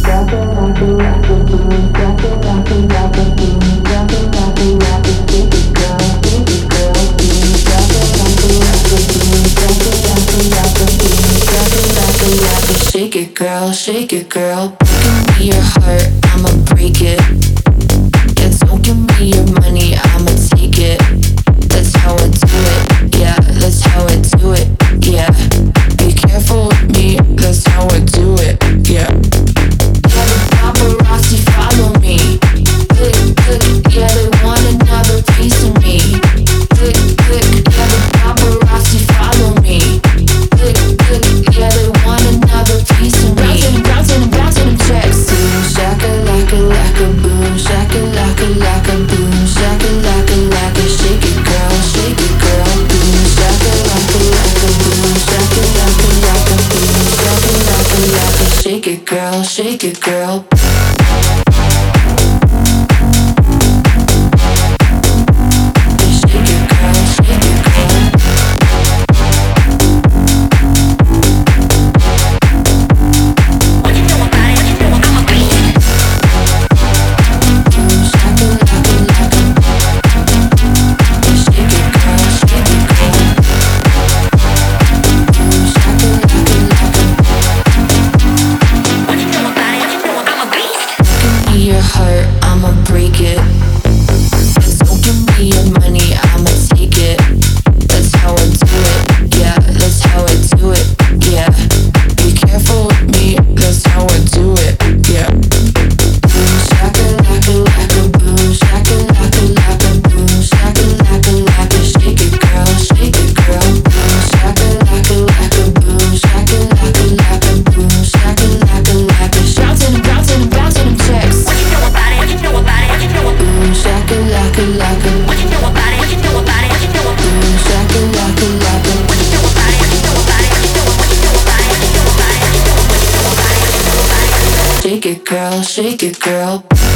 Shake it, girl. Give me your heart, I'ma break it. Yeah, don't give me your money, I'ma take it. That's how I do it. Yeah, that's how I do it. Yeah, be careful with me. That's how I do it. Yeah. Yeah, the paparazzi follow me. Click, click. Yeah, they want another piece of me. Click, click. Yeah, the paparazzi follow me. Click, click. Yeah, they want another piece of me. Bouncing them checks. Boom, shaka laka laka, boom, shaka laka laka, boom, shaka laka laka. Shake it, girl, shake it, girl. Boom, shaka laka laka, boom, shaka laka laka, boom, shaka laka laka. Shake it, girl, shake it, girl. Shake it, girl, shake it, girl.